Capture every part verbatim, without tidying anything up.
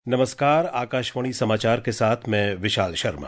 नमस्कार, आकाशवाणी समाचार के साथ मैं विशाल शर्मा।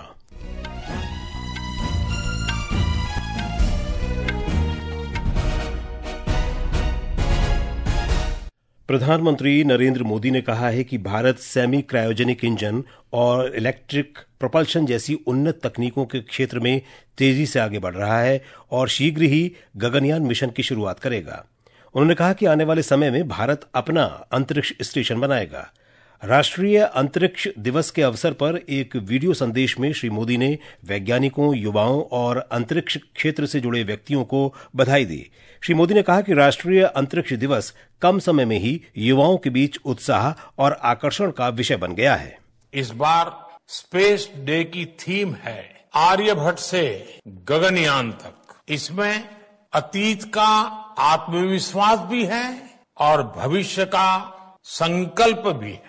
प्रधानमंत्री नरेंद्र मोदी ने कहा है कि भारत सेमी क्रायोजेनिक इंजन और इलेक्ट्रिक प्रोपल्शन जैसी उन्नत तकनीकों के क्षेत्र में तेजी से आगे बढ़ रहा है और शीघ्र ही गगनयान मिशन की शुरुआत करेगा। उन्होंने कहा कि आने वाले समय में भारत अपना अंतरिक्ष स्टेशन बनाएगा। राष्ट्रीय अंतरिक्ष दिवस के अवसर पर एक वीडियो संदेश में श्री मोदी ने वैज्ञानिकों, युवाओं और अंतरिक्ष क्षेत्र से जुड़े व्यक्तियों को बधाई दी। श्री मोदी ने कहा कि राष्ट्रीय अंतरिक्ष दिवस कम समय में ही युवाओं के बीच उत्साह और आकर्षण का विषय बन गया है। इस बार स्पेस डे की थीम है आर्यभट्ट से गगनयान तक। इसमें अतीत का आत्मविश्वास भी है और भविष्य का संकल्प भी है।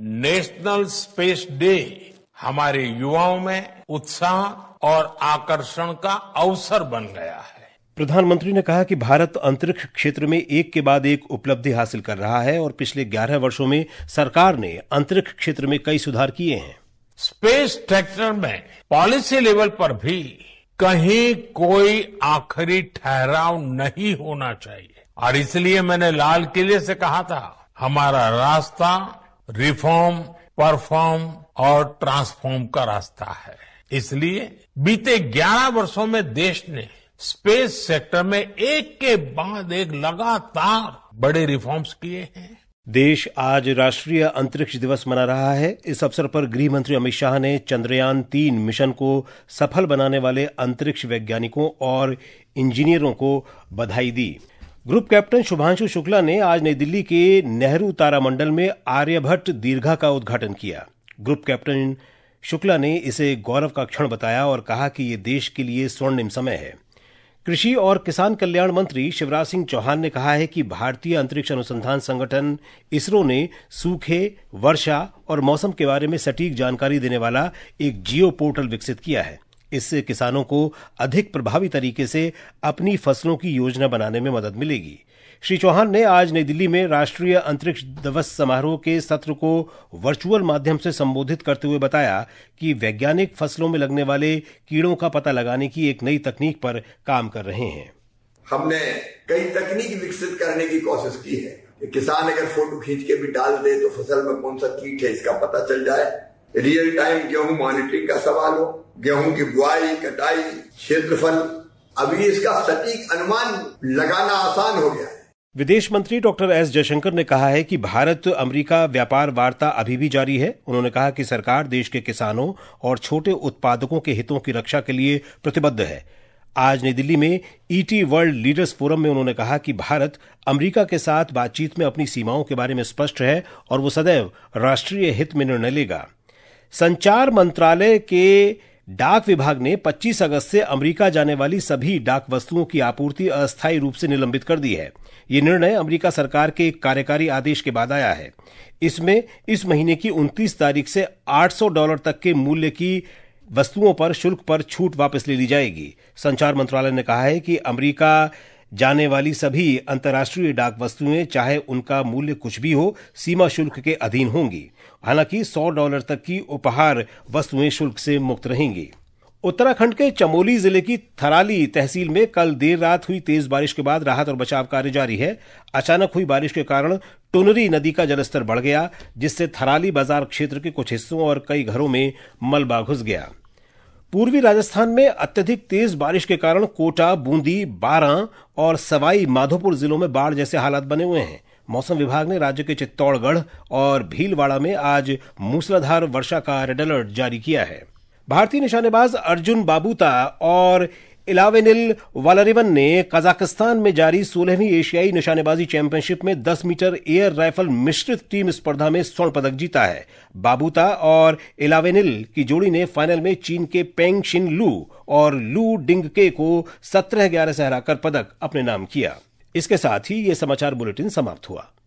नेशनल स्पेस डे हमारे युवाओं में उत्साह और आकर्षण का अवसर बन गया है। प्रधानमंत्री ने कहा कि भारत अंतरिक्ष क्षेत्र में एक के बाद एक उपलब्धि हासिल कर रहा है और पिछले ग्यारह वर्षों में सरकार ने अंतरिक्ष क्षेत्र में कई सुधार किए हैं। स्पेस सेक्टर में पॉलिसी लेवल पर भी कहीं कोई आखिरी ठहराव नहीं होना चाहिए और इसलिए मैंने लाल किले से कहा था, हमारा रास्ता रिफॉर्म, परफॉर्म और ट्रांसफॉर्म का रास्ता है। इसलिए बीते ग्यारह वर्षों में देश ने स्पेस सेक्टर में एक के बाद एक लगातार बड़े रिफॉर्म्स किए हैं। देश आज राष्ट्रीय अंतरिक्ष दिवस मना रहा है। इस अवसर पर गृह मंत्री अमित शाह ने चंद्रयान तीन मिशन को सफल बनाने वाले अंतरिक्ष वैज्ञानिकों और इंजीनियरों को बधाई दी। ग्रुप कैप्टन शुभांशु शुक्ला ने आज नई दिल्ली के नेहरू तारामंडल में आर्यभट्ट दीर्घा का उद्घाटन किया। ग्रुप कैप्टन शुक्ला ने इसे गौरव का क्षण बताया और कहा कि ये देश के लिए स्वर्णिम समय है। कृषि और किसान कल्याण मंत्री शिवराज सिंह चौहान ने कहा है कि भारतीय अंतरिक्ष अनुसंधान संगठन इसरो ने सूखे, वर्षा और मौसम के बारे में सटीक जानकारी देने वाला एक जियो पोर्टल विकसित किया है। इससे किसानों को अधिक प्रभावी तरीके से अपनी फसलों की योजना बनाने में मदद मिलेगी। श्री चौहान ने आज नई दिल्ली में राष्ट्रीय अंतरिक्ष दिवस समारोह के सत्र को वर्चुअल माध्यम से संबोधित करते हुए बताया कि वैज्ञानिक फसलों में लगने वाले कीड़ों का पता लगाने की एक नई तकनीक पर काम कर रहे हैं। हमने कई तकनीक विकसित करने की कोशिश की है कि किसान अगर फोटो खींच के भी डाल दे तो फसल में कौन सा कीट है इसका पता चल जाए। रियल टाइम गेहूं मॉनिटरिंग का सवाल हो, गेहूं की बुआई, कटाई, क्षेत्रफल, अभी इसका सटीक अनुमान लगाना आसान हो गया है। विदेश मंत्री डॉक्टर एस जयशंकर ने कहा है कि भारत अमेरिका व्यापार वार्ता अभी भी जारी है। उन्होंने कहा कि सरकार देश के किसानों और छोटे उत्पादकों के हितों की रक्षा के लिए प्रतिबद्ध है। आज नई दिल्ली में ईटी वर्ल्ड लीडर्स फोरम में उन्होंने कहा कि भारत अमेरिका के साथ बातचीत में अपनी सीमाओं के बारे में स्पष्ट है और वो सदैव राष्ट्रीय हित में निर्णय लेगा। संचार मंत्रालय के डाक विभाग ने पच्चीस अगस्त से अमेरिका जाने वाली सभी डाक वस्तुओं की आपूर्ति अस्थायी रूप से निलंबित कर दी है। ये निर्णय अमेरिका सरकार के एक कार्यकारी आदेश के बाद आया है। इसमें इस महीने की उनतीस तारीख से आठ सौ डॉलर तक के मूल्य की वस्तुओं पर शुल्क पर छूट वापस ले ली जाएगी। संचार मंत्रालय ने कहा है कि अमेरिका जाने वाली सभी अंतर्राष्ट्रीय डाक वस्तुएं, चाहे उनका मूल्य कुछ भी हो, सीमा शुल्क के अधीन होंगी। हालांकि सौ डॉलर तक की उपहार वस्तुएं शुल्क से मुक्त रहेंगी। उत्तराखंड के चमोली जिले की थराली तहसील में कल देर रात हुई तेज बारिश के बाद राहत और बचाव कार्य जारी है। अचानक हुई बारिश के कारण टुनरी नदी का जलस्तर बढ़ गया, जिससे थराली बाजार क्षेत्र के कुछ हिस्सों और कई घरों में मलबा घुस गया। पूर्वी राजस्थान में अत्यधिक तेज बारिश के कारण कोटा, बूंदी, बारां और सवाई माधोपुर जिलों में बाढ़ जैसे हालात बने हुए हैं। मौसम विभाग ने राज्य के चित्तौड़गढ़ और भीलवाड़ा में आज मूसलाधार वर्षा का रेड अलर्ट जारी किया है। भारतीय निशानेबाज अर्जुन बाबूता और इलावेनिल वालरिवन ने कजाकिस्तान में जारी सोलहवीं एशियाई निशानेबाजी चैंपियनशिप में दस मीटर एयर राइफल मिश्रित टीम स्पर्धा में स्वर्ण पदक जीता है। बाबूता और इलावेनिल की जोड़ी ने फाइनल में चीन के पेंग शिन लू और लू डिंगके को सत्रह ग्यारह से हराकर पदक अपने नाम किया। इसके साथ ही ये समाचार बुलेटिन समाप्त हुआ।